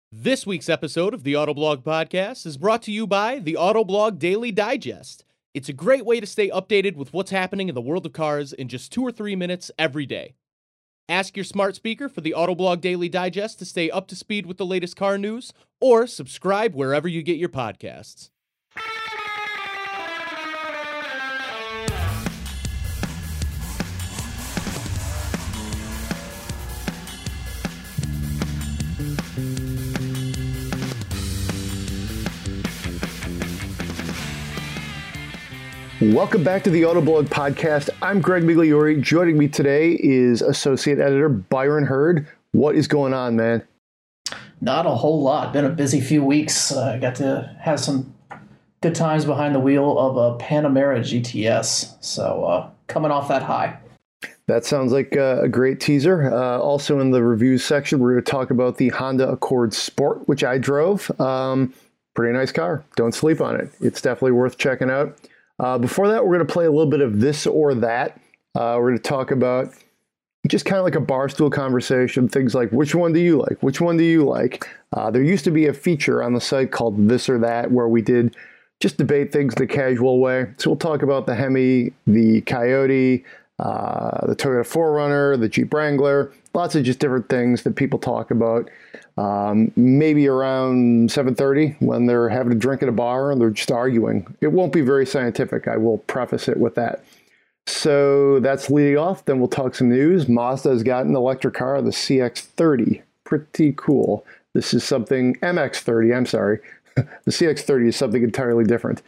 This week's episode of the Autoblog Podcast is brought to you by the Autoblog Daily Digest. It's a great way to stay updated with what's happening in the world of cars in just 2 or 3 minutes every day. Ask your smart speaker for the Autoblog Daily Digest to stay up to speed with the latest car news, or subscribe wherever you get your podcasts. Welcome back to the Autoblog Podcast. I'm Greg Migliori. Joining me today is Associate Editor Byron Hurd. What is going on, man? Not a whole lot. Been a busy few weeks. Got to have some good times behind the wheel of a Panamera GTS. So coming off that high. That sounds like a great teaser. Also in the reviews section, we're going to talk about the Honda Accord Sport, which I drove. Pretty nice car. Don't sleep on it. It's definitely worth checking out. Before that, we're going to play a little bit of this or that. We're going to talk about just kind of like a barstool conversation, things like which one do you like? Which one do you like? There used to be a feature on the site called This or That where we did just debate things the casual way. So we'll talk about the Hemi, the Coyote, the Toyota 4Runner, the Jeep Wrangler, lots of just different things that people talk about. Maybe around 7:30 when they're having a drink at a bar and they're just arguing. It won't be very scientific. I will preface it with that. So that's leading off. Then we'll talk some news. Mazda has got an electric car, the CX-30. Pretty cool. This is something, MX-30, I'm sorry. The CX-30 is something entirely different.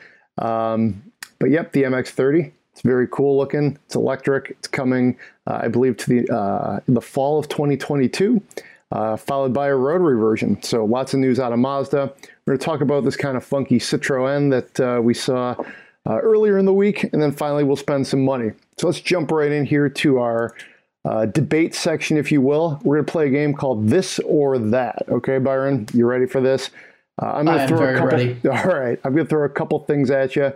But yep, the MX-30. It's very cool looking. It's electric. It's coming, I believe, to the fall of 2022. Followed by a rotary version. So lots of news out of Mazda. We're going to talk about this kind of funky Citroën that we saw earlier in the week, and then finally we'll spend some money. So let's jump right in here to our debate section, if you will. We're going to play a game called This or That. Okay, Byron, you ready for this? I'm going to throw a couple. Ready. All right, I'm going to throw a couple things at you,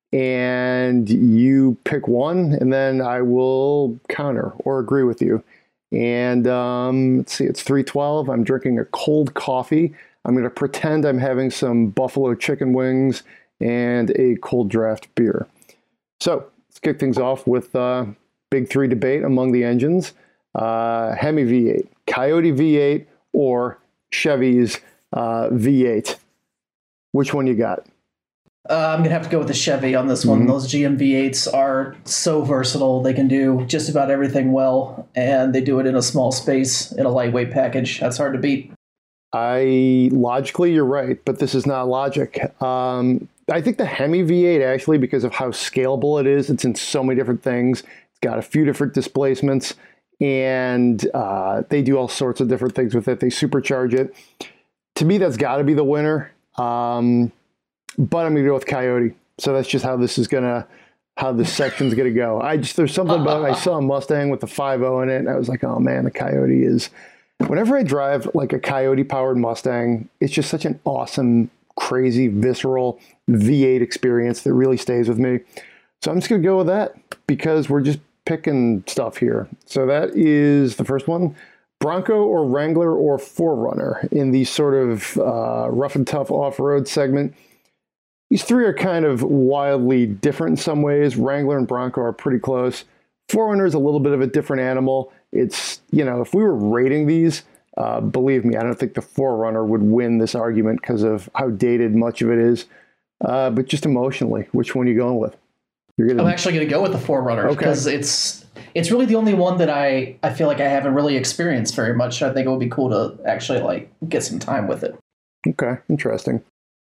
and you pick one, and then I will counter or agree with you. And let's see, it's 3:12. I'm drinking a cold coffee. I'm going to pretend I'm having some buffalo chicken wings and a cold draft beer. So let's kick things off with big three debate among the engines. Hemi V8, Coyote V8, or Chevy's V8. Which one you got? I'm going to have to go with the Chevy on this one. Those GM V8s are so versatile. They can do just about everything well, and they do it in a small space, in a lightweight package. That's hard to beat. Logically, you're right, but this is not logic. I think the Hemi V8, actually, because of how scalable it is, it's in so many different things. It's got a few different displacements, and they do all sorts of different things with it. They supercharge it. To me, that's got to be the winner. But I'm going to go with Coyote. So that's just how this section's going to go. There's something about it. I saw a Mustang with the 5.0 in it, and I was like, oh man, the Coyote is, whenever I drive like a Coyote powered Mustang, it's just such an awesome, crazy, visceral V8 experience that really stays with me. So I'm just going to go with that because we're just picking stuff here. So that is the first one. Bronco or Wrangler or 4Runner in the sort of rough and tough off-road segment. These three are kind of wildly different in some ways. Wrangler and Bronco are pretty close. 4Runner is a little bit of a different animal. It's, if we were rating these, believe me, I don't think the 4Runner would win this argument because of how dated much of it is. But just emotionally, which one are you going with? I'm actually going to go with the 4Runner because it's really the only one that I feel like I haven't really experienced very much. I think it would be cool to actually get some time with it. Okay, interesting.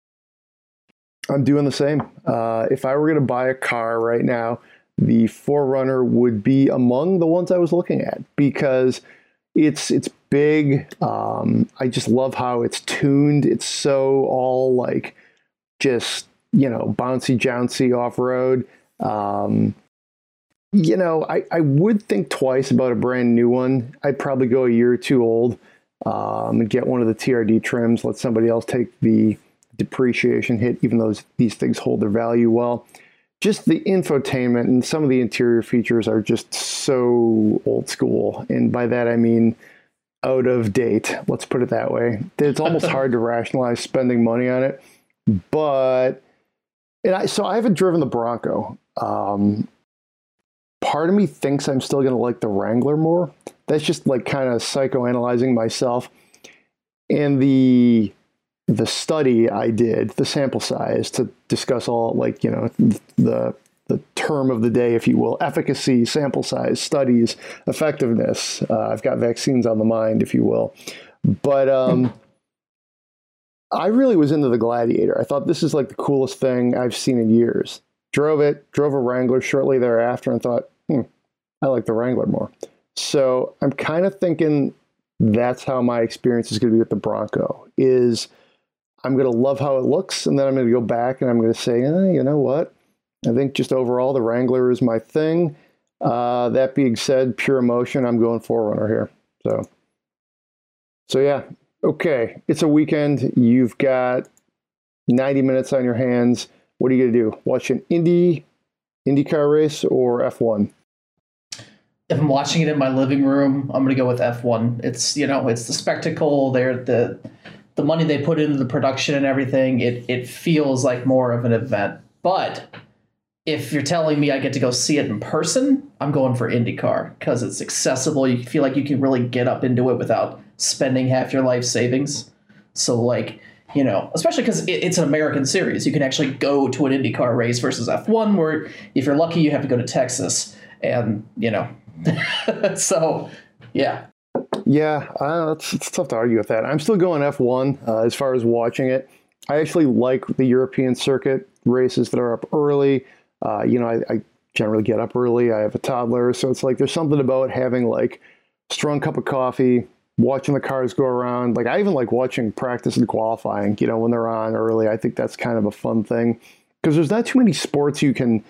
I'm doing the same. If I were going to buy a car right now, the 4Runner would be among the ones I was looking at because it's big. I just love how it's tuned. It's so all just, bouncy, jouncy off-road. I would think twice about a brand new one. I'd probably go a year or two old and get one of the TRD trims, let somebody else take the depreciation hit, even though these things hold their value well. Just the infotainment and some of the interior features are just so old school. And by that, I mean, out of date. Let's put it that way. It's almost hard to rationalize spending money on it. But so I haven't driven the Bronco. Part of me thinks I'm still going to like the Wrangler more. That's just like kind of psychoanalyzing myself. And the study I did, the sample size to discuss all like, the term of the day, if you will, efficacy, sample size, studies, effectiveness. I've got vaccines on the mind, if you will. But I really was into the Gladiator. I thought this is like the coolest thing I've seen in years. Drove a Wrangler shortly thereafter and thought, I like the Wrangler more. So I'm kind of thinking that's how my experience is going to be with the Bronco, is I'm going to love how it looks, and then I'm going to go back and I'm going to say, you know what? I think just overall the Wrangler is my thing. That being said, pure emotion, I'm going 4Runner here. So yeah, okay. It's a weekend. You've got 90 minutes on your hands. What are you going to do? Watch an IndyCar race or F1? If I'm watching it in my living room, I'm going to go with F1. It's, it's the spectacle. The money they put into the production and everything. It feels like more of an event. But if you're telling me I get to go see it in person, I'm going for IndyCar because it's accessible. You feel like you can really get up into it without spending half your life savings. So especially because it's an American series. You can actually go to an IndyCar race versus F1, where if you're lucky, you have to go to Texas. And, so, yeah. Yeah, it's tough to argue with that. I'm still going F1 as far as watching it. I actually like the European circuit races that are up early. I generally get up early. I have a toddler, so it's like there's something about having like a strong cup of coffee, watching the cars go around. Like I even like watching practice and qualifying, when they're on early. I think that's kind of a fun thing because there's not too many sports you can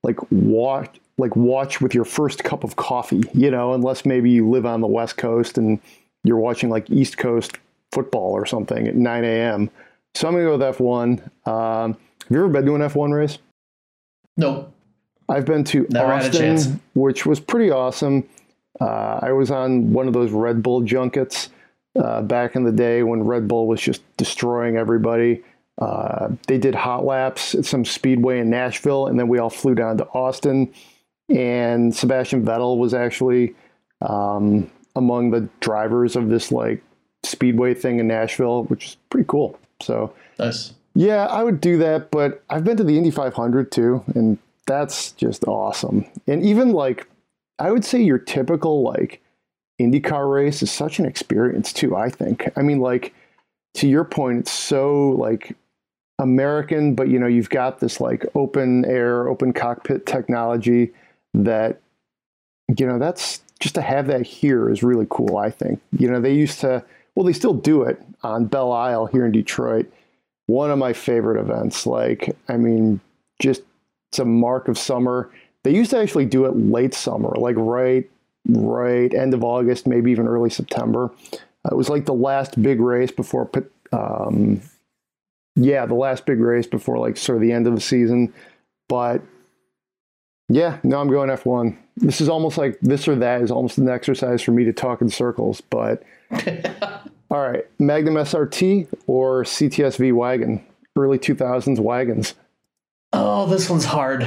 watch with your first cup of coffee, unless maybe you live on the West Coast and you're watching like East Coast football or something at 9 a.m. So I'm going to go with F1. Have you ever been to an F1 race? Nope. I've been to Austin, which was pretty awesome. I was on one of those Red Bull junkets back in the day when Red Bull was just destroying everybody. They did hot laps at some speedway in Nashville, and then we all flew down to Austin. And Sebastian Vettel was actually among the drivers of this like speedway thing in Nashville, which is pretty cool. So nice. Yeah, I would do that, but I've been to the Indy 500 too, and that's just awesome. And even like, I would say your typical like IndyCar race is such an experience too, I think. I mean, like, to your point, it's so like American, but you've got this like open air, open cockpit technology that, that's just to have that here is really cool, I think. They used to, they still do it on Belle Isle here in Detroit. One of my favorite events, just it's a mark of summer. They used to actually do it late summer, like right end of August, maybe even early September. It was like the last big race before, the last big race before like sort of the end of the season. But yeah, no, I'm going F1. This is almost like this or that is almost an exercise for me to talk in circles, but all right, Magnum SRT or CTSV wagon, early 2000s wagons. Oh, this one's hard.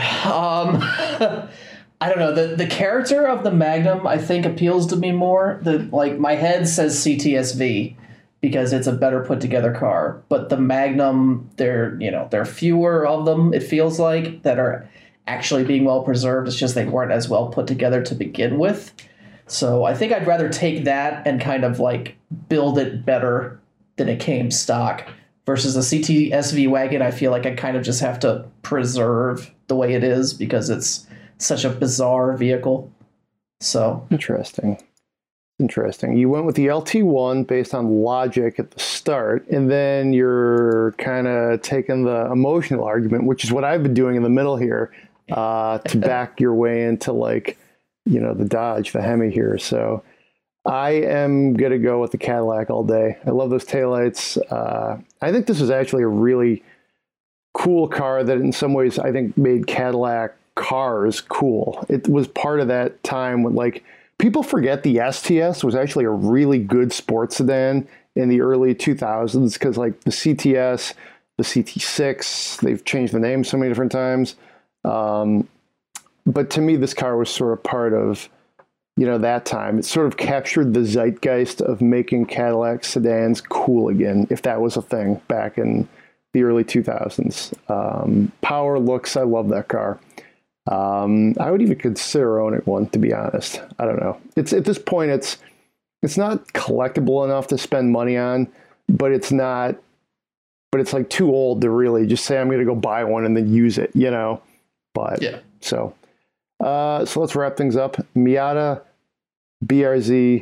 I don't know. The character of the Magnum, I think, appeals to me more. My head says CTSV because it's a better put together car. But the Magnum, there are fewer of them, it feels like, that are actually being well preserved. It's just they weren't as well put together to begin with. So I think I'd rather take that and kind of like build it better than it came stock. Versus a CTSV wagon, I feel like I kind of just have to preserve the way it is because it's such a bizarre vehicle. So interesting. You went with the LT1 based on logic at the start, and then you're kind of taking the emotional argument, which is what I've been doing in the middle here, to back your way into like, the Dodge, the Hemi here. So I am going to go with the Cadillac all day. I love those taillights. I think this is actually a really cool car that in some ways I think made Cadillac cars cool. It was part of that time when like people forget the STS was actually a really good sports sedan in the early 2000s because like the CTS, the CT6, they've changed the name so many different times. But to me, this car was sort of part of, that time. It sort of captured the zeitgeist of making Cadillac sedans cool again, if that was a thing back in the early 2000s. Power, looks, I love that car. I would even consider owning one, to be honest. I don't know. It's at this point, it's not collectible enough to spend money on, but it's like too old to really just say I'm going to go buy one and then use it, But Yeah. so let's wrap things up. Miata, BRZ,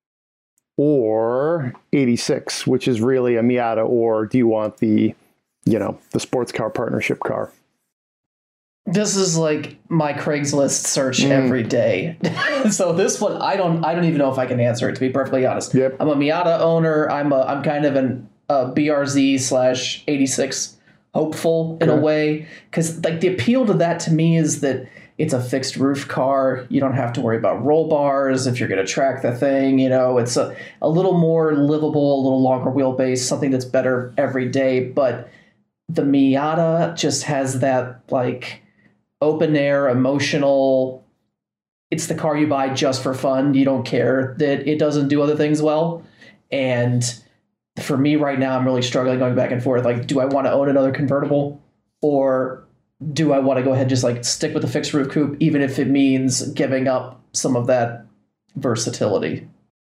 or 86, which is really a Miata, or do you want the sports car partnership car? This is like my Craigslist search every day. So this one, I don't even know if I can answer it, to be perfectly honest. Yep. I'm a Miata owner. I'm kind of a BRZ / 86 hopeful in a way, because like the appeal to that to me is that it's a fixed roof car. You don't have to worry about roll bars if you're going to track the thing. It's a little more livable, a little longer wheelbase, something that's better every day. But the Miata just has that like open air, emotional. It's the car you buy just for fun. You don't care that it doesn't do other things well. And for me right now, I'm really struggling going back and forth. Like, do I want to own another convertible, or do I want to go ahead and just like stick with the fixed roof coupe, even if it means giving up some of that versatility?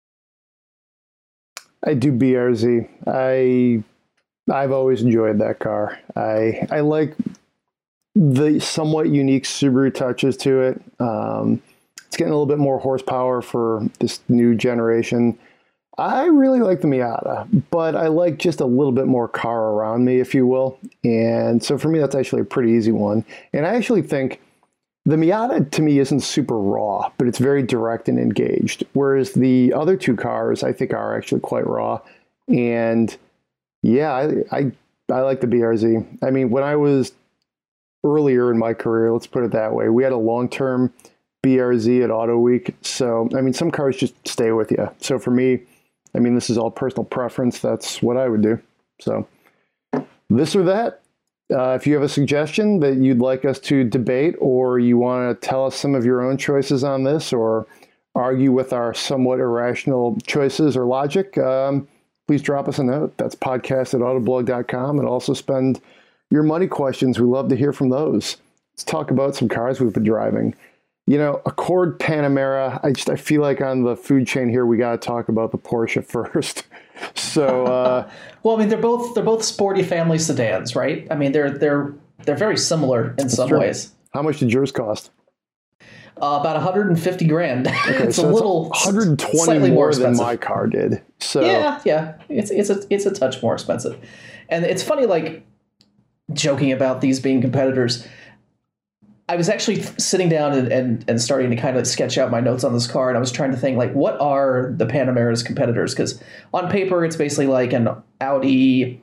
I do BRZ. I've always enjoyed that car. I like the somewhat unique Subaru touches to it. It's getting a little bit more horsepower for this new generation. I really like the Miata, but I like just a little bit more car around me, if you will. And so for me, that's actually a pretty easy one. And I actually think the Miata, to me, isn't super raw, but it's very direct and engaged. Whereas the other two cars, I think, are actually quite raw. And yeah, I like the BRZ. I mean, when I was earlier in my career, let's put it that way, we had a long-term BRZ at Auto Week. So, I mean, some cars just stay with you. So for me, I mean, this is all personal preference. That's what I would do. So this or that. If you have a suggestion that you'd like us to debate, or you want to tell us some of your own choices on this, or argue with our somewhat irrational choices or logic, please drop us a note. That's podcast@autoblog.com. And also spend your money questions. We love to hear from those. Let's talk about some cars we've been driving. Accord, Panamera. I feel like on the food chain here, we got to talk about the Porsche first. So, well, I mean, they're both sporty family sedans, right? I mean, they're very similar in some ways. How much did yours cost? About 150 grand. Okay, It's so a little 120 slightly more expensive than my car did. So yeah, it's a touch more expensive, and it's funny, like joking about these being competitors. I was actually sitting down and starting to kind of sketch out my notes on this car, and I was trying to think, like, what are the Panamera's competitors? Because on paper, it's basically like an Audi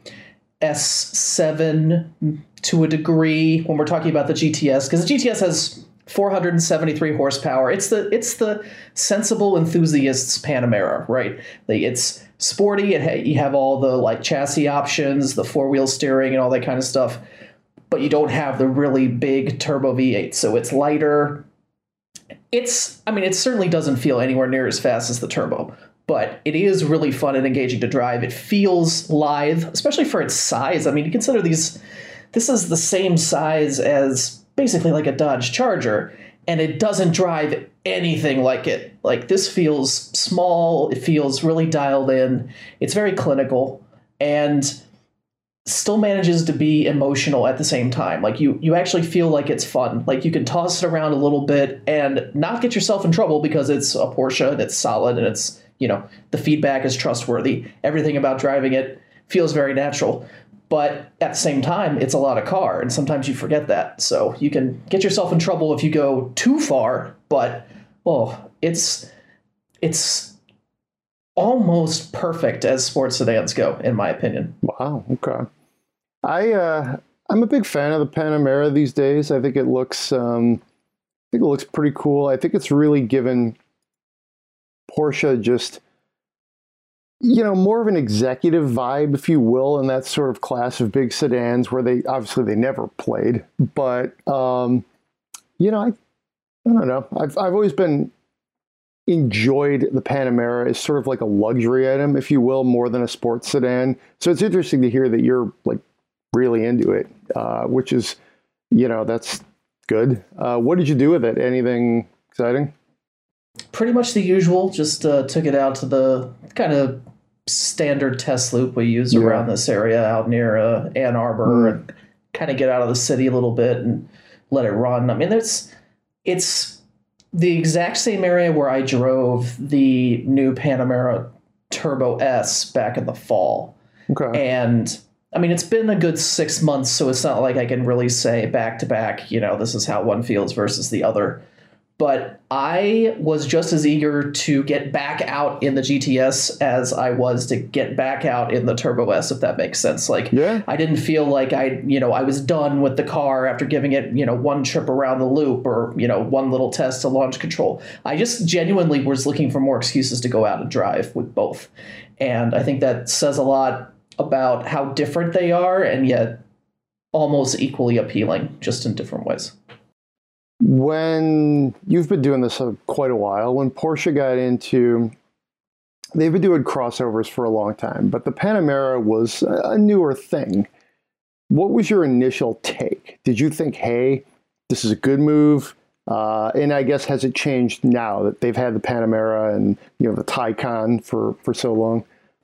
S7 to a degree when we're talking about the GTS, because the GTS has 473 horsepower. It's the sensible enthusiast's Panamera, right? Like, it's sporty. You have all the like chassis options, the four-wheel steering, and all that kind of stuff. But you don't have the really big turbo V8, so it's lighter. It certainly doesn't feel anywhere near as fast as the turbo, but it is really fun and engaging to drive. It feels lithe, especially for its size. I mean, you consider this is the same size as basically like a Dodge Charger, and it doesn't drive anything like it. Like, this feels small, it feels really dialed in, it's very clinical, and still manages to be emotional at the same time. Like, you actually feel like it's fun. Like, you can toss it around a little bit and not get yourself in trouble because it's a Porsche and it's solid and it's, the feedback is trustworthy. Everything about driving it feels very natural. But at the same time, it's a lot of car, and sometimes you forget that. So you can get yourself in trouble if you go too far, but it's almost perfect as sports sedans go, in my opinion. Wow, okay. I'm a big fan of the Panamera these days. I think it looks pretty cool. I think it's really given Porsche just, more of an executive vibe, if you will, in that sort of class of big sedans where they never played. But, I don't know. I've always been enjoyed the Panamera as sort of like a luxury item, if you will, more than a sports sedan. So it's interesting to hear that you're like really into it, which is, that's good. What did you do with it? Anything exciting? Pretty much the usual. Just took it out to the kind of standard test loop we use around this area out near Ann Arbor, and kind of get out of the city a little bit and let it run. I mean, it's the exact same area where I drove the new Panamera Turbo S back in the fall. Okay. And I mean, it's been a good 6 months, so it's not like I can really say back to back, this is how one feels versus the other. But I was just as eager to get back out in the GTS as I was to get back out in the Turbo S, if that makes sense. Like, I didn't feel like I was done with the car after giving it, one trip around the loop or, one little test to launch control. I just genuinely was looking for more excuses to go out and drive with both. And I think that says a lot about how different they are, and yet almost equally appealing, just in different ways. When you've been doing this quite a while, when Porsche got into, they've been doing crossovers for a long time, but the Panamera was a newer thing. What was your initial take? Did you think, hey, this is a good move? And I guess, has it changed now that they've had the Panamera and, the Taycan for so long?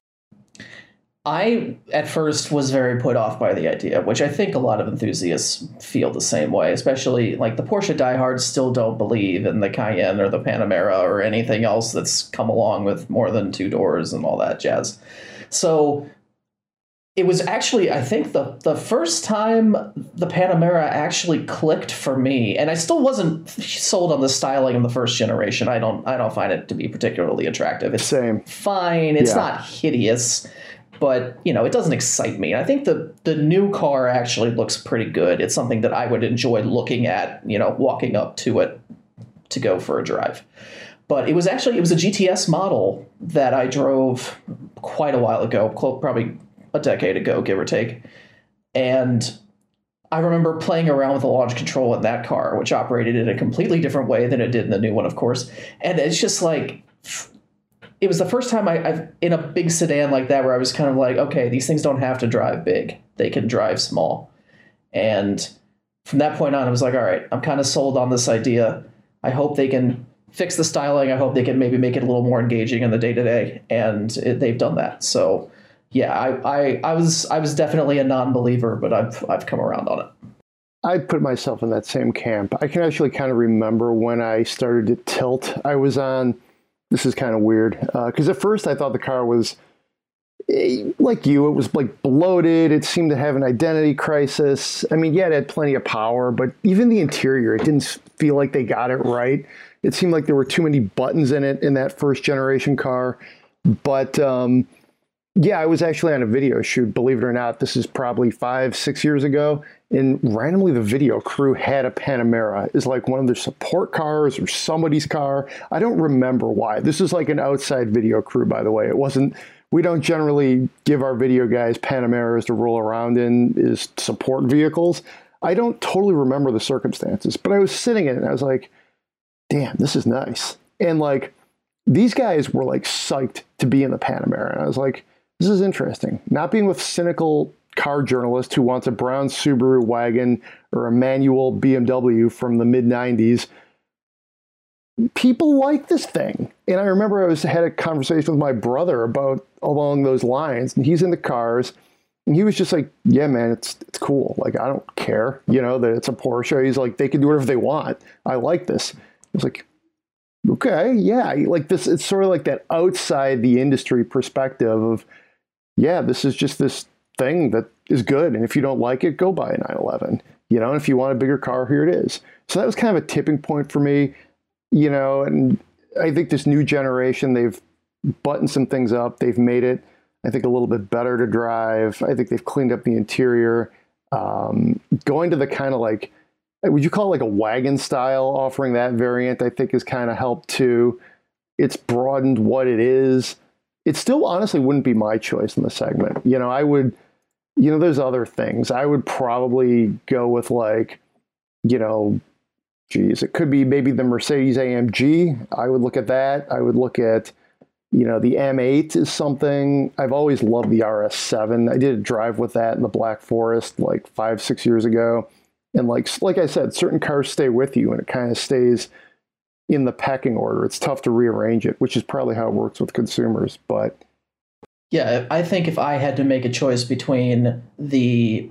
I, at first, was very put off by the idea, which I think a lot of enthusiasts feel the same way, especially like the Porsche diehards still don't believe in the Cayenne or the Panamera or anything else that's come along with more than two doors and all that jazz. So it was actually, I think, the first time the Panamera actually clicked for me, and I still wasn't sold on the styling of the first generation. I don't find it to be particularly attractive. It's fine. It's not hideous. But, it doesn't excite me. I think the new car actually looks pretty good. It's something that I would enjoy looking at, walking up to it to go for a drive. But it was a GTS model that I drove quite a while ago, probably a decade ago, give or take. And I remember playing around with the launch control in that car, which operated in a completely different way than it did in the new one, of course. And it's just like, it was the first time I've in a big sedan like that where I was kind of like, okay, these things don't have to drive big. They can drive small. And from that point on, I was like, all right, I'm kind of sold on this idea. I hope they can fix the styling. I hope they can maybe make it a little more engaging in the day-to-day. And they've done that. So, yeah, I was definitely a non-believer, but I've come around on it. I put myself in that same camp. I can actually kind of remember when I started to tilt. I was on... This is kind of weird, because at first I thought the car was, like you, it was like bloated. It seemed to have an identity crisis. I mean, yeah, it had plenty of power, but even the interior, it didn't feel like they got it right. It seemed like there were too many buttons in it in that first generation car. But yeah, I was actually on a video shoot, believe it or not. This is probably 5-6 years ago. And randomly, the video crew had a Panamera. It's like one of their support cars or somebody's car. I don't remember why. This is like an outside video crew, by the way. It wasn't, we don't generally give our video guys Panameras to roll around in as support vehicles. I don't totally remember the circumstances, but I was sitting in it and I was like, damn, this is nice. And like, these guys were like psyched to be in the Panamera. And I was like, this is interesting. Not being with cynical car journalist who wants a brown Subaru wagon or a manual BMW from the mid-90s. People like this thing. And I remember had a conversation with my brother about along those lines, and he's in the cars, and he was just like, yeah, man, it's cool. Like, I don't care, that it's a Porsche. He's like, they can do whatever they want. I like this. I was like, okay, yeah, like this, it's sort of like that outside the industry perspective of, yeah, this is just this thing that is good. And if you don't like it, go buy a 911, and if you want a bigger car, here it is. So that was kind of a tipping point for me, and I think this new generation, they've buttoned some things up. They've made it, I think, a little bit better to drive. I think they've cleaned up the interior, going to the kind of like, would you call it like a wagon style, offering that variant, I think has kind of helped too. It's broadened what it is. It still honestly wouldn't be my choice in the segment. I would, there's other things. I would probably go with like, geez, it could be maybe the Mercedes AMG. I would look at that. I would look at, the M8 is something. I've always loved the RS7. I did a drive with that in the Black Forest like 5-6 years ago. And like I said, certain cars stay with you and it kind of stays in the pecking order. It's tough to rearrange it, which is probably how it works with consumers. But yeah, I think if I had to make a choice between the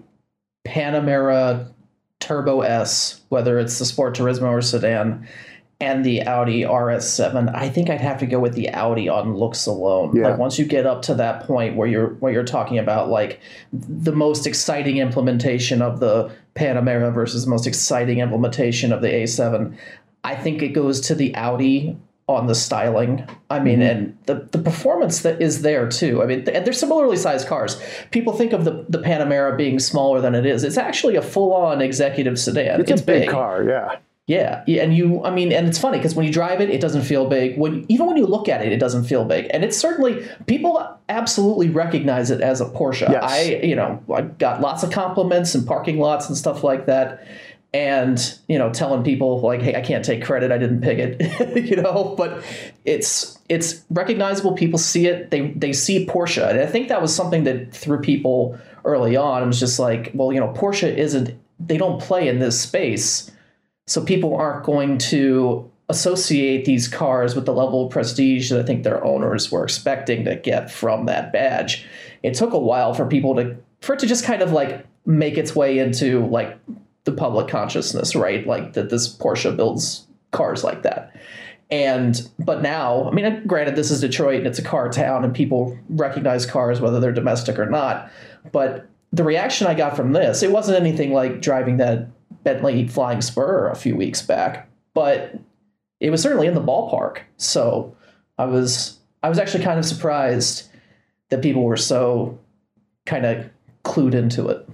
Panamera Turbo S, whether it's the Sport Turismo or sedan, and the Audi RS7, I think I'd have to go with the Audi on looks alone. Yeah. Like once you get up to that point where you're talking about like the most exciting implementation of the Panamera versus the most exciting implementation of the A7, I think it goes to the Audi on the styling. I mean, and the performance that is there too. I mean, they're similarly sized cars. People think of the Panamera being smaller than it is. It's actually a full-on executive sedan. It's a big car, yeah. Yeah, and and it's funny because when you drive it, it doesn't feel big. Even when you look at it, it doesn't feel big. And it's certainly, people absolutely recognize it as a Porsche. Yes. I got lots of compliments in parking lots and stuff like that. And, telling people like, hey, I can't take credit, I didn't pick it, but it's recognizable. People see it. They see Porsche. And I think that was something that threw people early on. It was just like, well, Porsche they don't play in this space. So people aren't going to associate these cars with the level of prestige that I think their owners were expecting to get from that badge. It took a while for it to just kind of like make its way into like the public consciousness, right? Like that this Porsche builds cars like that. But now, I mean, granted, this is Detroit and it's a car town and people recognize cars whether they're domestic or not. But the reaction I got from this, it wasn't anything like driving that Bentley Flying Spur a few weeks back, but it was certainly in the ballpark. So I was actually kind of surprised that people were so kind of clued into it.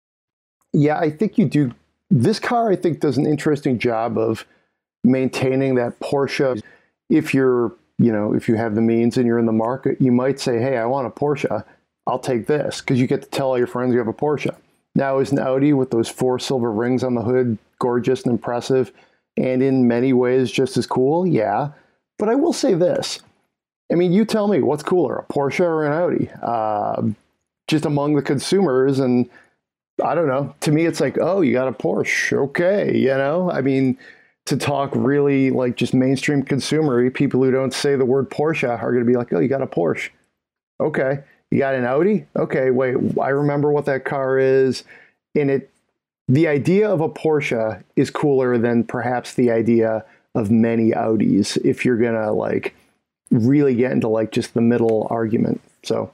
Yeah, I think you do. This car, I think, does an interesting job of maintaining that Porsche. If if you have the means and you're in the market, you might say, hey, I want a Porsche. I'll take this, because you get to tell all your friends you have a Porsche. Now, is an Audi with those 4 silver rings on the hood gorgeous and impressive and in many ways just as cool? Yeah. But I will say this. I mean, you tell me, what's cooler, a Porsche or an Audi? Just among the consumers, and I don't know. To me, it's like, oh, you got a Porsche. Okay. I mean, to talk really like just mainstream consumer, people who don't say the word Porsche are going to be like, oh, you got a Porsche. Okay. You got an Audi? Okay, wait, I remember what that car is. And the idea of a Porsche is cooler than perhaps the idea of many Audis if you're going to like really get into like just the middle argument. So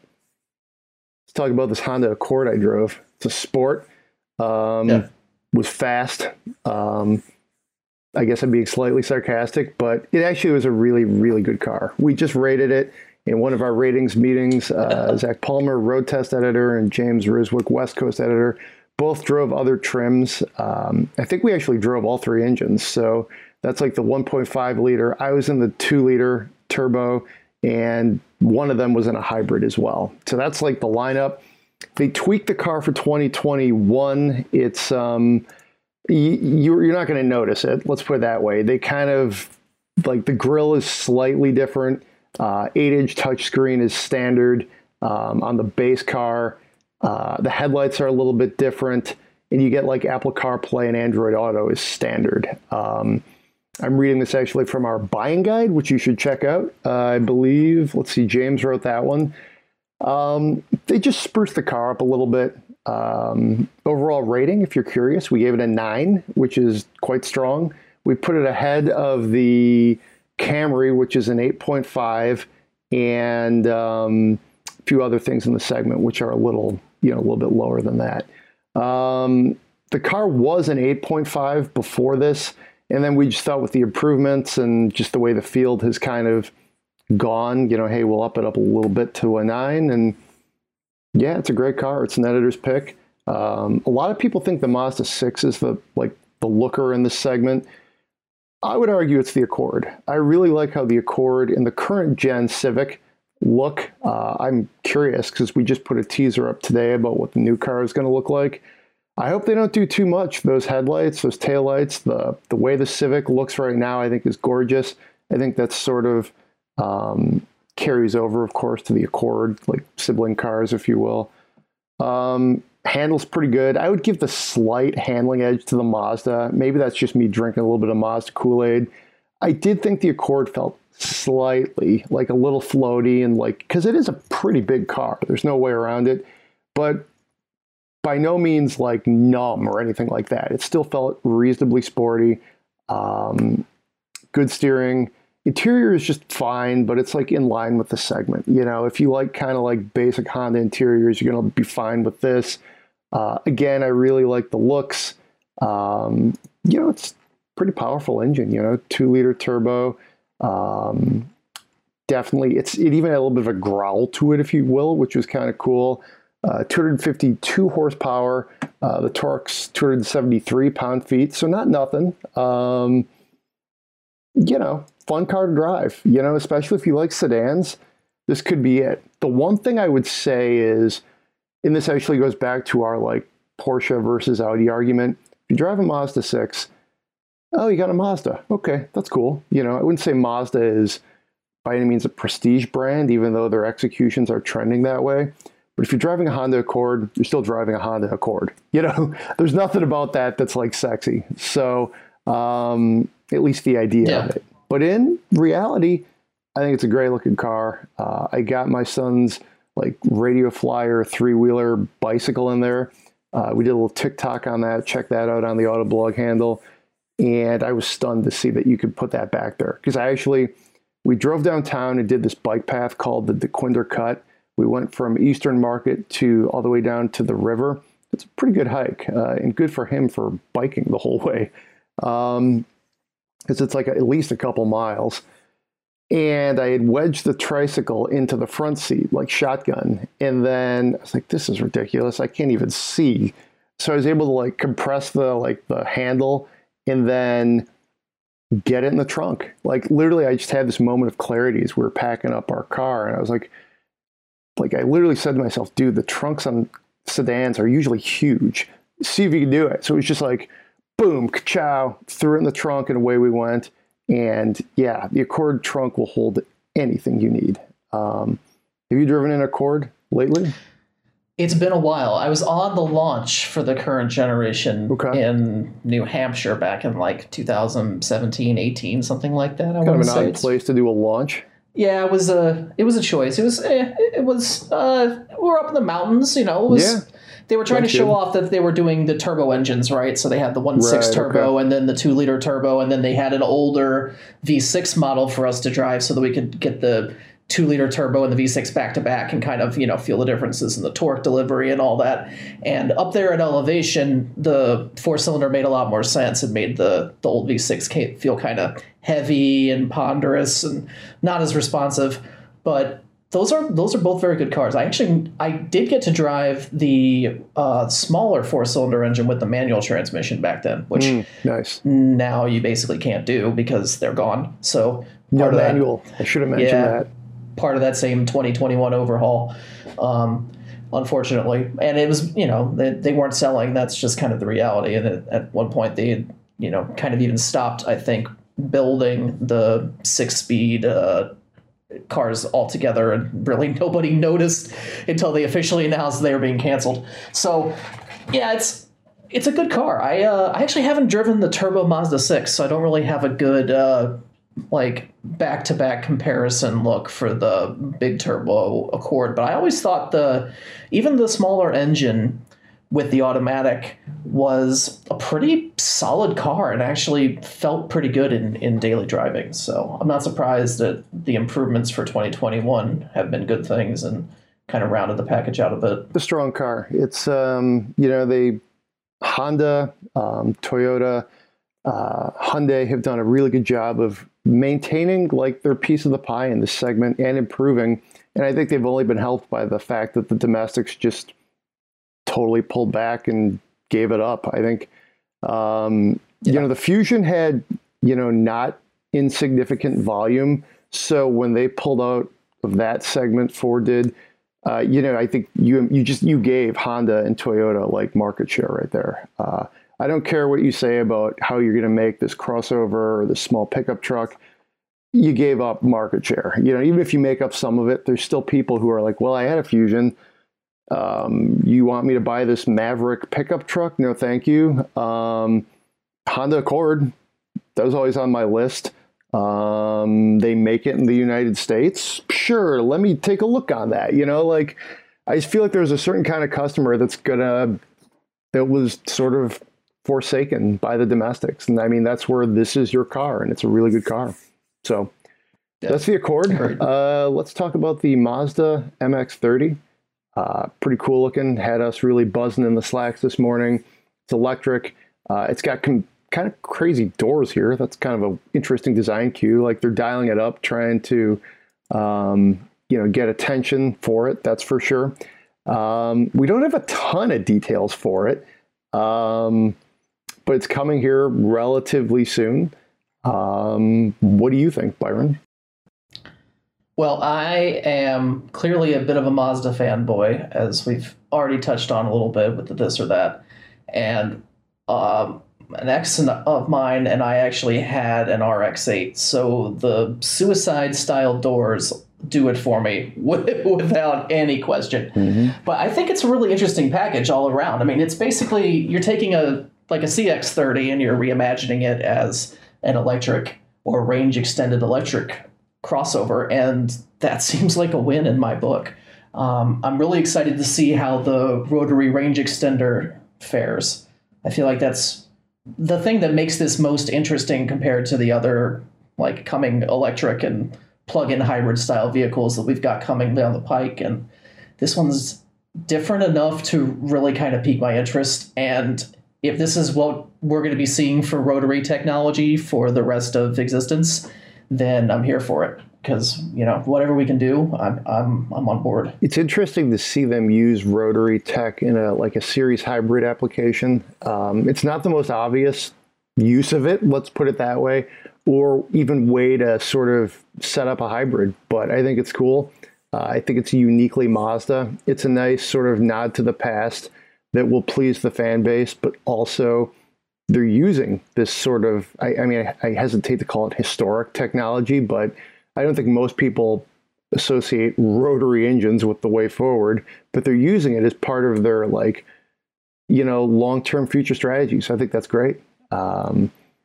let's talk about this Honda Accord I drove. It's a sport. Was fast. I guess I'm being slightly sarcastic, but it actually was a really, really good car. We just rated it. In one of our ratings meetings, Zach Palmer, road test editor, and James Riswick, West Coast editor, both drove other trims. I think we actually drove all 3 engines. So that's like the 1.5 liter. I was in the 2 liter turbo, and one of them was in a hybrid as well. So that's like the lineup. They tweaked the car for 2021. It's you're not going to notice it. Let's put it that way. They kind of like the grille is slightly different. 8-inch touchscreen is standard on the base car. The headlights are a little bit different, and you get like Apple CarPlay and Android Auto is standard. I'm reading this actually from our buying guide, which you should check out. I believe, let's see, James wrote that one. They just spruced the car up a little bit. Overall rating, if you're curious, we gave it a 9, which is quite strong. We put it ahead of the Camry, which is an 8.5, and a few other things in the segment, which are a little bit lower than that. The car was an 8.5 before this, and then we just thought with the improvements and just the way the field has kind of gone, hey, we'll up it up a little bit to a 9, and yeah, it's a great car. It's an editor's pick. A lot of people think the Mazda 6 is the looker in this segment. I would argue it's the Accord. I really like how the Accord and the current gen Civic look. I'm curious because we just put a teaser up today about what the new car is going to look like. I hope they don't do too much. Those headlights, those taillights, the way the Civic looks right now, I think is gorgeous. I think that's sort of carries over, of course, to the Accord, like sibling cars, if you will. Handles pretty good. I would give the slight handling edge to the Mazda. Maybe that's just me drinking a little bit of Mazda Kool-Aid. I did think the Accord felt slightly like a little floaty and like, because it is a pretty big car. There's no way around it, but by no means like numb or anything like that. It still felt reasonably sporty. Good steering. Interior is just fine, but it's like in line with the segment. You know, if you like kind of like basic Honda interiors, you're going to be fine with this. Again, I really like the looks. You know, it's pretty powerful engine, you know, 2-liter turbo. Definitely, it even had a little bit of a growl to it, if you will, which was kind of cool. 252 horsepower. The torque's 273 pound-feet, so not nothing. You know, fun car to drive, you know, especially if you like sedans, this could be it. The one thing I would say is, and this actually goes back to our like Porsche versus Audi argument. If you drive a Mazda 6, oh, you got a Mazda. Okay, that's cool. You know, I wouldn't say Mazda is by any means a prestige brand, even though their executions are trending that way. But if you're driving a Honda Accord, you're still driving a Honda Accord. You know, there's nothing about that that's like sexy. So, at least the idea of it. But in reality, I think it's a great looking car. I got my son's like Radio Flyer 3-wheeler bicycle in there. We did a little TikTok on that. Check that out on the Autoblog handle. And I was stunned to see that you could put that back there. Because we drove downtown and did this bike path called the DeQuinder Cut. We went from Eastern Market to all the way down to the river. It's a pretty good hike and good for him for biking the whole way. Because it's like at least a couple miles. And I had wedged the tricycle into the front seat, like shotgun. And then I was like, this is ridiculous. I can't even see. So I was able to like compress the handle and then get it in the trunk. Like literally, I just had this moment of clarity as we were packing up our car. And I was like I literally said to myself, dude, the trunks on sedans are usually huge. See if you can do it. So it was just like, boom, ka-chow, threw it in the trunk and away we went. And yeah, the Accord trunk will hold anything you need. Have you driven an Accord lately? It's been a while. I was on the launch for the current generation in New Hampshire back in like 2017, 18, something like that. Kind of an odd place to do a launch. Yeah, it was a choice. It was we were up in the mountains, you know. They were trying to show off that they were doing the turbo engines, right? So they had the 1.6 turbo and then the 2-liter turbo, and then they had an older V6 model for us to drive so that we could get the 2-liter turbo and the V6 back to back and kind of, you know, feel the differences in the torque delivery and all that. And up there at elevation, the 4-cylinder made a lot more sense. It made the old V6 feel kind of heavy and ponderous and not as responsive. But those are both very good cars. I did get to drive the smaller 4-cylinder engine with the manual transmission back then, which nice. Now you basically can't do because they're gone. So part of manual. I should have mentioned that. Part of that same 2021 overhaul, unfortunately. And it was, you know, they weren't selling. That's just kind of the reality. And at one point they had, you know, kind of even stopped, I think, building the 6-speed cars altogether, and really nobody noticed until they officially announced they were being canceled. So yeah, it's a good car. I actually haven't driven the turbo Mazda 6, so I don't really have a good like back-to-back comparison look for the big turbo Accord, but I always thought even the smaller engine with the automatic was a pretty solid car and actually felt pretty good in daily driving. So I'm not surprised that the improvements for 2021 have been good things and kind of rounded the package out a bit. A strong car. It's, you know, Honda, Toyota, Hyundai have done a really good job of maintaining like their piece of the pie in this segment and improving. And I think they've only been helped by the fact that the domestics just totally pulled back and gave it up. I think, you know, the Fusion had not insignificant volume. So when they pulled out of that segment, Ford did, I think you gave Honda and Toyota like market share right there. I don't care what you say about how you're going to make this crossover or this small pickup truck. You gave up market share. Even if you make up some of it, there's still people who are like, well, I had a Fusion. You want me to buy this Maverick pickup truck? No, thank you. Honda Accord, that was always on my list. They make it in the United States. Sure, let me take a look on that. I just feel like there's a certain kind of customer that was sort of forsaken by the domestics. And I mean, that's where this is your car, and it's a really good car. So that's the Accord. Let's talk about the Mazda MX-30. Pretty cool looking. Had us really buzzing in the slacks this morning. It's electric. It's got kind of crazy doors here. That's kind of an interesting design cue. Like they're dialing it up, trying to, get attention for it. That's for sure. We don't have a ton of details for it, but it's coming here relatively soon. What do you think, Byron? Well, I am clearly a bit of a Mazda fanboy, as we've already touched on a little bit with the this or that. And an ex of mine and I actually had an RX-8, so the suicide-style doors do it for me without any question. Mm-hmm. But I think it's a really interesting package all around. I mean, it's basically you're taking a CX-30 and you're reimagining it as an electric or range-extended electric crossover, and that seems like a win in my book. I'm really excited to see how the rotary range extender fares. I feel like that's the thing that makes this most interesting compared to the other coming electric and plug-in hybrid style vehicles that we've got coming down the pike. And this one's different enough to really kind of pique my interest. And if this is what we're going to be seeing for rotary technology for the rest of existence, then I'm here for it. Because, whatever we can do, I'm on board. It's interesting to see them use rotary tech in a series hybrid application. It's not the most obvious use of it, let's put it that way, or even way to sort of set up a hybrid. But I think it's cool. I think it's uniquely Mazda. It's a nice sort of nod to the past that will please the fan base, but also they're using this sort of, I hesitate to call it historic technology, but I don't think most people associate rotary engines with the way forward, but they're using it as part of their long-term future strategy. So I think that's great. I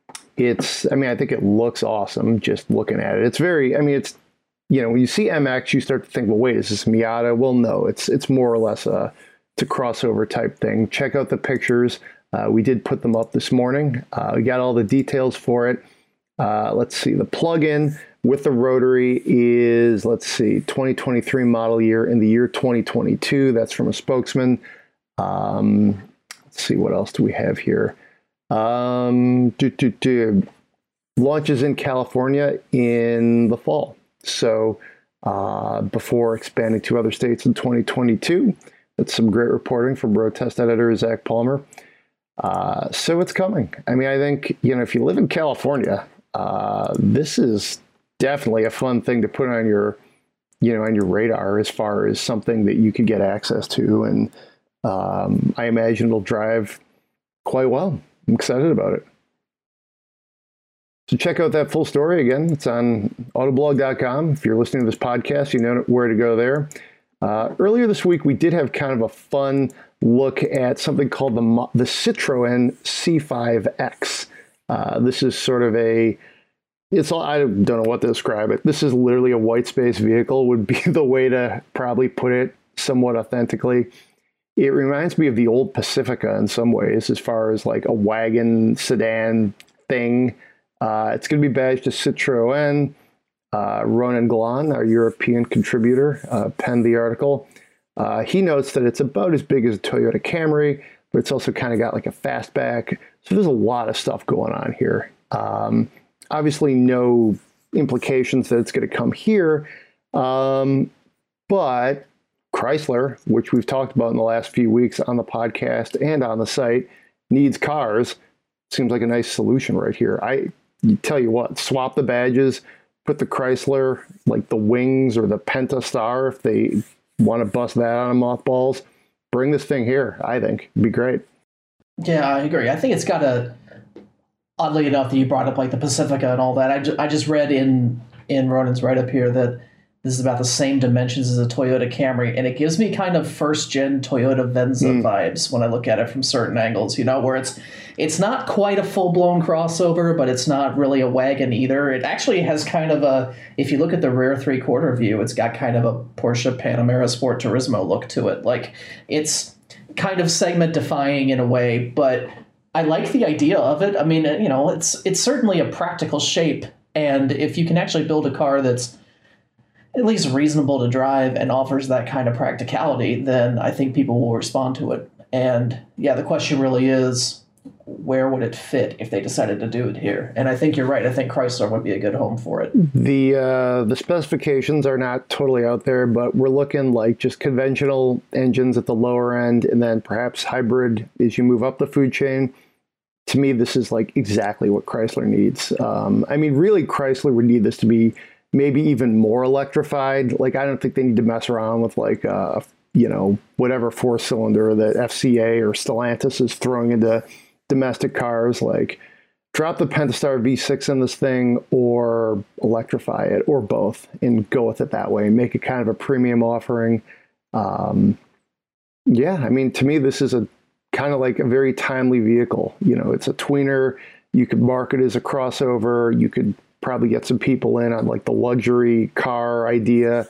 think it looks awesome just looking at it. It's very, when you see MX, you start to think, well, wait, is this Miata? Well, no, it's more or less it's a crossover type thing. Check out the pictures. We did put them up this morning. We got all the details for it. Let's see, the plug-in with the rotary is, 2023 model year in the year 2022. That's from a spokesman. Let's see, what else do we have here? Launches in California in the fall. So before expanding to other states in 2022. That's some great reporting from Road Test editor Zach Palmer. So it's coming. I think, if you live in California, this is definitely a fun thing to put on your radar as far as something that you could get access to. And I imagine it'll drive quite well. I'm excited about it. So check out that full story again. It's on autoblog.com. If you're listening to this podcast, you know where to go there. Earlier this week, we did have kind of a fun look at something called the Citroën C5X. This is sort of I don't know what to describe it. This is literally a white space vehicle would be the way to probably put it somewhat authentically. It reminds me of the old Pacifica in some ways, as far as a wagon sedan thing. It's going to be badged as Citroën. Ronan Glahn, our European contributor, penned the article. He notes that it's about as big as a Toyota Camry, but it's also kind of got a fastback. So there's a lot of stuff going on here. Obviously, no implications that it's going to come here. But Chrysler, which we've talked about in the last few weeks on the podcast and on the site, needs cars. Seems like a nice solution right here. tell you what, swap the badges, put the Chrysler, like the Wings or the Pentastar, if they want to bust that out of mothballs, bring this thing here. I think it'd be great. Yeah, I agree. I think it's got oddly enough that you brought up like the Pacifica and all that. I just read in Ronan's write-up here that this is about the same dimensions as a Toyota Camry, and it gives me kind of first-gen Toyota Venza vibes when I look at it from certain angles, where it's not quite a full-blown crossover, but it's not really a wagon either. It actually has kind of if you look at the rear three-quarter view, it's got kind of a Porsche Panamera Sport Turismo look to it. Like, it's kind of segment-defying in a way, but I like the idea of it. I mean, it's certainly a practical shape, and if you can actually build a car that's at least reasonable to drive and offers that kind of practicality, then I think people will respond to it. And yeah, the question really is, where would it fit if they decided to do it here? And I think you're right. I think Chrysler would be a good home for it. The specifications are not totally out there, but we're looking like just conventional engines at the lower end, and then perhaps hybrid as you move up the food chain. To me, this is like exactly what Chrysler needs. I mean, really, Chrysler would need this to be maybe even more electrified. Like, I don't think they need to mess around with like, whatever four-cylinder that FCA or Stellantis is throwing into domestic cars. Like, drop the Pentastar V6 in this thing or electrify it or both and go with it that way. Make it kind of a premium offering. Yeah, I mean, to me, this is a kind of like a very timely vehicle. It's a tweener. You could market as a crossover. You could probably get some people in on like the luxury car idea.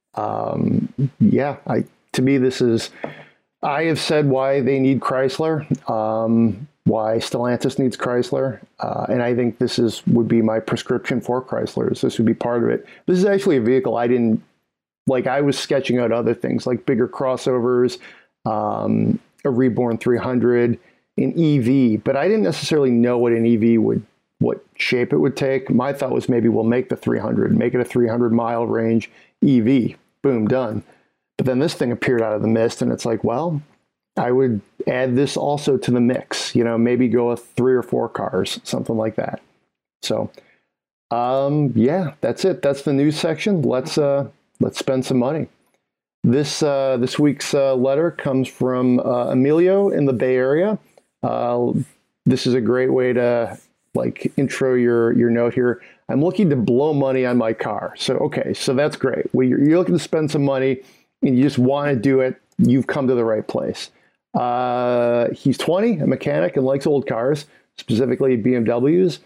To me, this is, I have said why they need Chrysler, why Stellantis needs Chrysler. And I think this would be my prescription for Chrysler. This would be part of it. This is actually a vehicle I didn't, like, I was sketching out other things like bigger crossovers, a Reborn 300, an EV, but I didn't necessarily know what an EV what shape it would take. My thought was maybe we'll make the 300, make it a 300-mile range EV. Boom, done. But then this thing appeared out of the mist, and it's like, well, I would add this also to the mix. Maybe go with 3 or 4 cars, something like that. So, yeah, that's it. That's the news section. Let's spend some money. This week's letter comes from Emilio in the Bay Area. This is a great way to like intro your note here. I'm looking to blow money on my car. So that's great. Well, you're looking to spend some money and you just want to do it. You've come to the right place. He's 20, a mechanic, and likes old cars, specifically BMWs.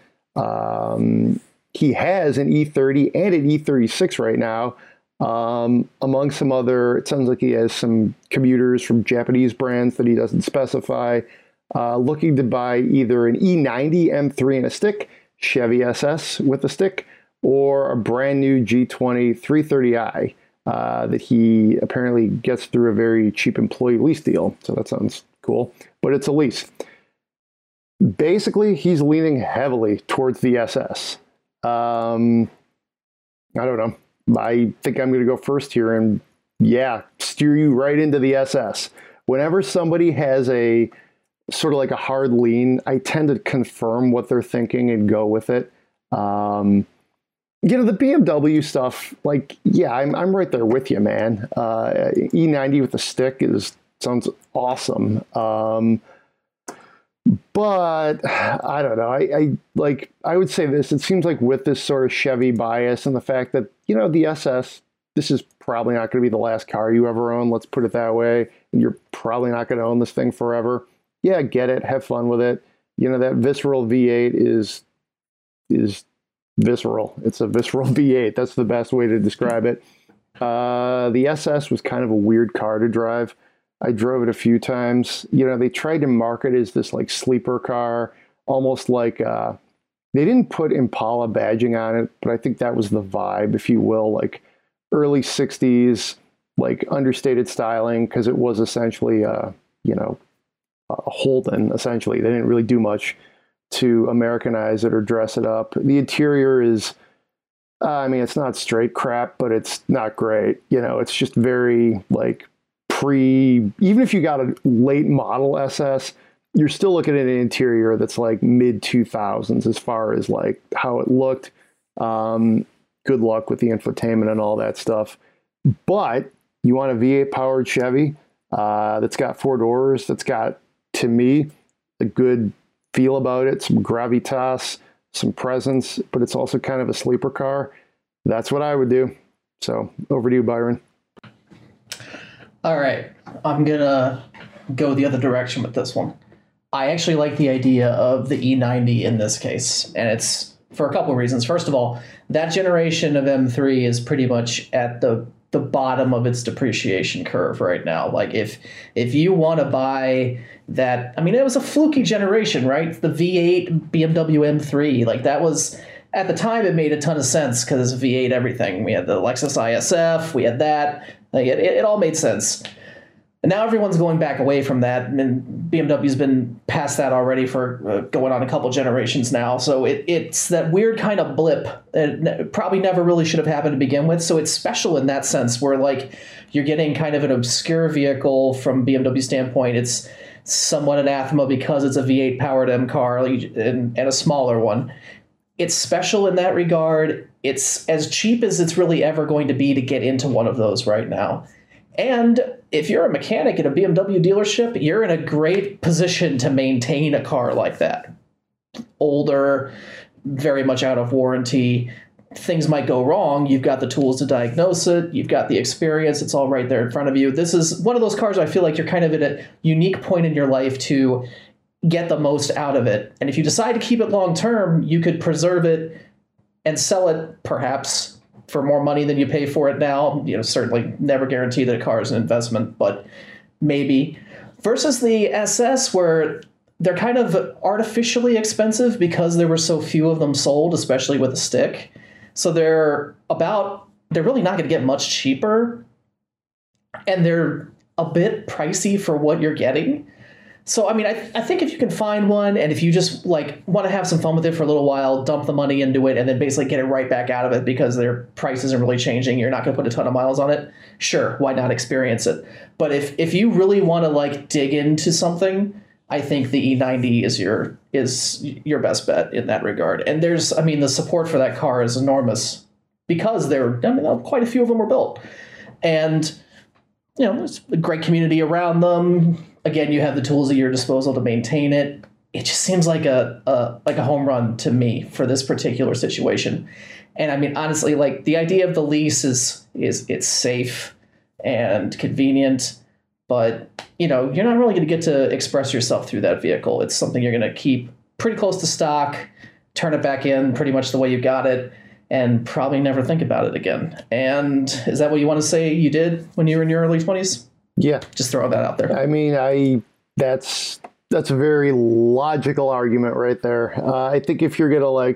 He has an E30 and an E36 right now. Among some other, it sounds like he has some commuters from Japanese brands that he doesn't specify. Looking to buy either an E90 M3 and a stick, Chevy SS with a stick, or a brand new G20 330i that he apparently gets through a very cheap employee lease deal. So that sounds cool, but it's a lease. Basically, he's leaning heavily towards the SS. I don't know. I think I'm going to go first here and, steer you right into the SS. Whenever somebody has a sort of like a hard lean, I tend to confirm what they're thinking and go with it. The BMW stuff, like, I'm right there with you, man. E90 with a stick sounds awesome. But I don't know. I would say this. It seems like with this sort of Chevy bias and the fact that, the SS, this is probably not going to be the last car you ever own. Let's put it that way. And you're probably not going to own this thing forever. Yeah, get it. Have fun with it. That visceral V8 is visceral. It's a visceral V8. That's the best way to describe it. The SS was kind of a weird car to drive. I drove it a few times. They tried to market it as this like sleeper car, almost like they didn't put Impala badging on it, but I think that was the vibe, if you will, like early 60s, like understated styling, because it was essentially a Holden, essentially. They didn't really do much to Americanize it or dress it up. The interior is, it's not straight crap, but it's not great. It's just very like even if you got a late model SS, you're still looking at an interior that's like mid 2000s as far as like how it looked. Good luck with the infotainment and all that stuff. But you want a V8 powered Chevy that's got 4 doors, that's got, to me, a good feel about it, some gravitas, some presence, but it's also kind of a sleeper car. That's what I would do. So over to you, Byron. All right. I'm going to go the other direction with this one. I actually like the idea of the E90 in this case, and it's for a couple of reasons. First of all, that generation of M3 is pretty much at the bottom of its depreciation curve right now. Like if you want to buy that, I mean, it was a fluky generation, right? The V8 BMW M3, like that was, at the time it made a ton of sense because V8 everything. We had the Lexus ISF, we had that, like it all made sense. And now everyone's going back away from that, and BMW's been past that already for going on a couple generations now. So it's that weird kind of blip. It probably never really should have happened to begin with. So it's special in that sense, where like you're getting kind of an obscure vehicle from BMW standpoint. It's somewhat anathema because it's a V8 powered M car and a smaller one. It's special in that regard. It's as cheap as it's really ever going to be to get into one of those right now. And if you're a mechanic at a BMW dealership, you're in a great position to maintain a car like that. Older, very much out of warranty. Things might go wrong. You've got the tools to diagnose it. You've got the experience. It's all right there in front of you. This is one of those cars I feel like you're kind of at a unique point in your life to get the most out of it. And if you decide to keep it long term, you could preserve it and sell it perhaps for more money than you pay for it now. You know, certainly never guarantee that a car is an investment, but maybe. Versus the SS, where they're kind of artificially expensive because there were so few of them sold, especially with a stick. So they're really not going to get much cheaper, and they're a bit pricey for what you're getting. So, I mean, I think if you can find one, and if you just like want to have some fun with it for a little while, dump the money into it, and then basically get it right back out of it because their price isn't really changing, you're not going to put a ton of miles on it, sure, why not experience it? But if you really want to like dig into something, I think the E90 is your best bet in that regard. And the support for that car is enormous because quite a few of them were built. And, there's a great community around them. Again, you have the tools at your disposal to maintain it. It just seems like a home run to me for this particular situation. And I mean, honestly, like the idea of the lease is it's safe and convenient, but you're not really going to get to express yourself through that vehicle. It's something you're going to keep pretty close to stock, turn it back in pretty much the way you got it, and probably never think about it again. And is that what you want to say you did when you were in your early 20s? Yeah. Just throw that out there. I mean, that's a very logical argument right there. I think if you're going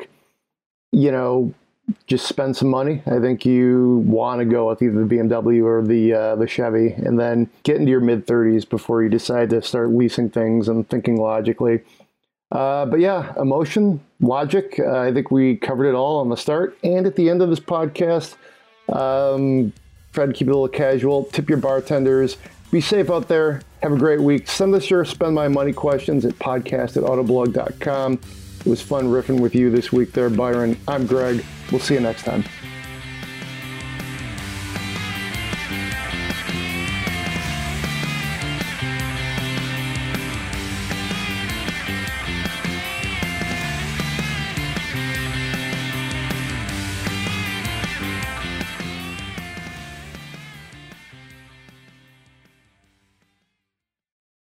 to just spend some money, I think you want to go with either the BMW or the Chevy, and then get into your mid 30s before you decide to start leasing things and thinking logically. But yeah, emotion, logic, I think we covered it all on the start and at the end of this podcast. Try to keep it a little casual. Tip your bartenders. Be safe out there. Have a great week. Send us your Spend My Money questions at podcast@autoblog.com. It was fun riffing with you this week there, Byron. I'm Greg. We'll see you next time.